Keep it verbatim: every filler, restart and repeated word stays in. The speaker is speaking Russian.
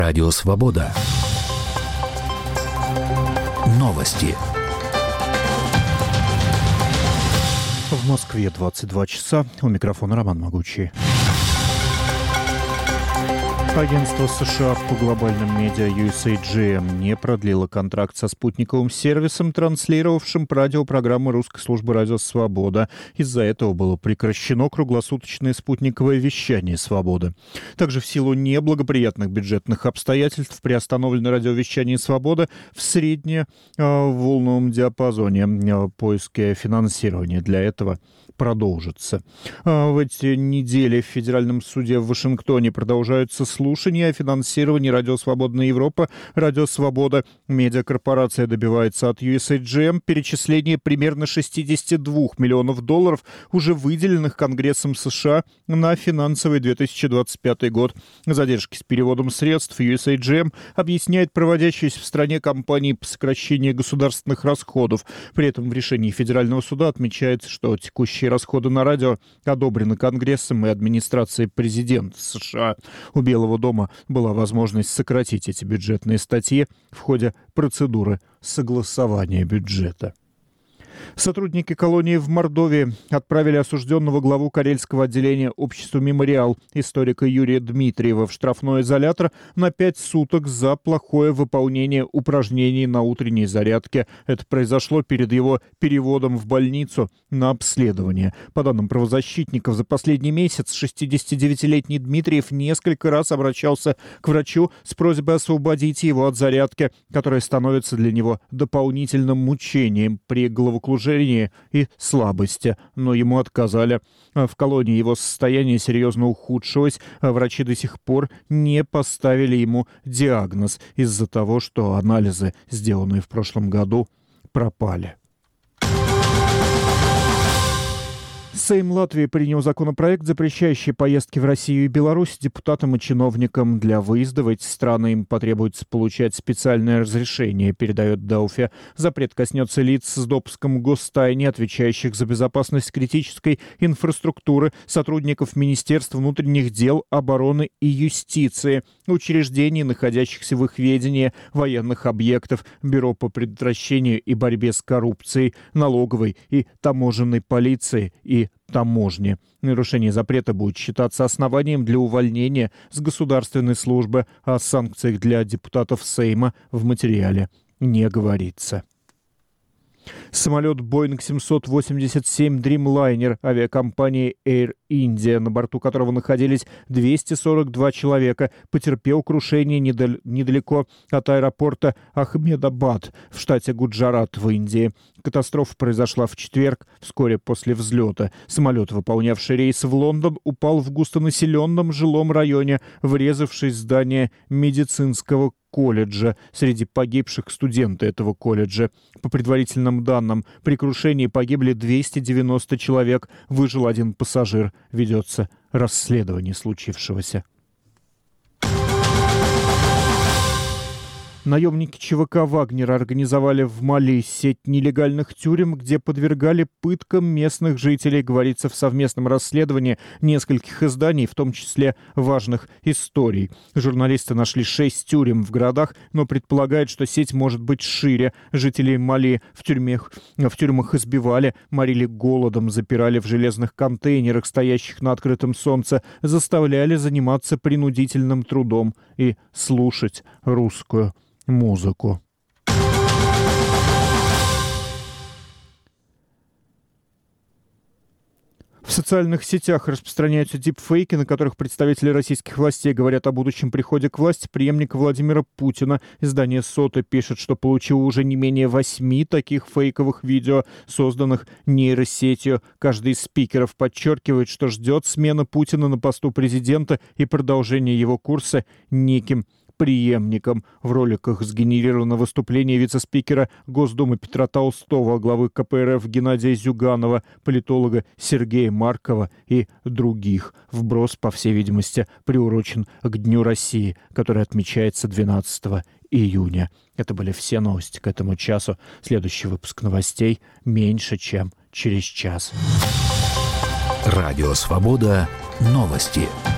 Радио Свобода. Новости. В Москве двадцать два часа. У микрофона Роман Могучий. Агентство США по глобальным медиа ю эс эй джи эм не продлило контракт со спутниковым сервисом, транслировавшим радиопрограммы русской службы «Радио Свобода». Из-за этого было прекращено круглосуточное спутниковое вещание «Свобода». Также в силу неблагоприятных бюджетных обстоятельств приостановлено радиовещание «Свобода» в средневолновом диапазоне. Поиски финансирования для этого продолжатся. В эти недели в Федеральном суде в Вашингтоне продолжаются слушания о финансировании Радио Свободная Европа, Радио Свобода. Медиакорпорация добивается от ю эс эй джи эм перечисления примерно шестьдесят два миллионов долларов, уже выделенных Конгрессом США на финансовый две тысячи двадцать пятый год. Задержки с переводом средств ю эс эй джи эм объясняет проводящаяся в стране кампания по сокращению государственных расходов. При этом в решении Федерального суда отмечается, что текущие расходы на радио одобрены Конгрессом и администрацией президента США. У Белого дома была возможность сократить эти бюджетные статьи в ходе процедуры согласования бюджета. Сотрудники колонии в Мордовии отправили осужденного главу карельского отделения общества «Мемориал» историка Юрия Дмитриева в штрафной изолятор на пять суток за плохое выполнение упражнений на утренней зарядке. Это произошло перед его переводом в больницу на обследование. По данным правозащитников, за последний месяц шестидесятидевятилетний Дмитриев несколько раз обращался к врачу с просьбой освободить его от зарядки, которая становится для него дополнительным мучением при головокружении и слабости, но ему отказали. В колонии его состояние серьезно ухудшилось, а врачи до сих пор не поставили ему диагноз из-за того, что анализы, сделанные в прошлом году, пропали. Сейм Латвии принял законопроект, запрещающий поездки в Россию и Беларусь депутатам и чиновникам. Для выезда в эти страны им потребуется получать специальное разрешение, передает Дауфе. Запрет коснется лиц с допуском к гостайне, отвечающих за безопасность критической инфраструктуры, сотрудников Министерств внутренних дел, обороны и юстиции, учреждений, находящихся в их ведении, военных объектов, Бюро по предотвращению и борьбе с коррупцией, налоговой и таможенной полиции и таможни. Нарушение запрета будет считаться основанием для увольнения с государственной службы, а о санкциях для депутатов Сейма в материале не говорится. Самолет Боинг семьсот восемьдесят семь Dreamliner авиакомпании Air India, на борту которого находились двести сорок два человека, потерпел крушение недал- недалеко от аэропорта Ахмедабад в штате Гуджарат в Индии. Катастрофа произошла в четверг, вскоре после взлета. Самолет, выполнявший рейс в Лондон, упал в густонаселенном жилом районе, врезавшись в здание медицинского колледжа. Среди погибших студенты этого колледжа. По предварительным данным, при крушении погибли двести девяносто человек, выжил один пассажир. Ведется расследование случившегося. Наемники ЧВК «Вагнера» организовали в Мали сеть нелегальных тюрем, где подвергали пыткам местных жителей, говорится в совместном расследовании нескольких изданий, в том числе важных историй. Журналисты нашли шесть тюрем в городах, но предполагают, что сеть может быть шире. Жителей Мали в тюрьмах, в тюрьмах избивали, морили голодом, запирали в железных контейнерах, стоящих на открытом солнце, заставляли заниматься принудительным трудом и слушать русскую музыку. В социальных сетях распространяются дипфейки, на которых представители российских властей говорят о будущем приходе к власти преемника Владимира Путина. Издание «Сота» пишет, что получило уже не менее восьми таких фейковых видео, созданных нейросетью. Каждый из спикеров подчеркивает, что ждет смены Путина на посту президента и продолжения его курса неким преемником. В роликах сгенерировано выступление вице-спикера Госдумы Петра Толстого, главы ка пэ эр эф Геннадия Зюганова, политолога Сергея Маркова и других. Вброс, по всей видимости, приурочен к Дню России, который отмечается двенадцатого июня. Это были все новости к этому часу. Следующий выпуск новостей меньше, чем через час. Радио Свобода. Новости.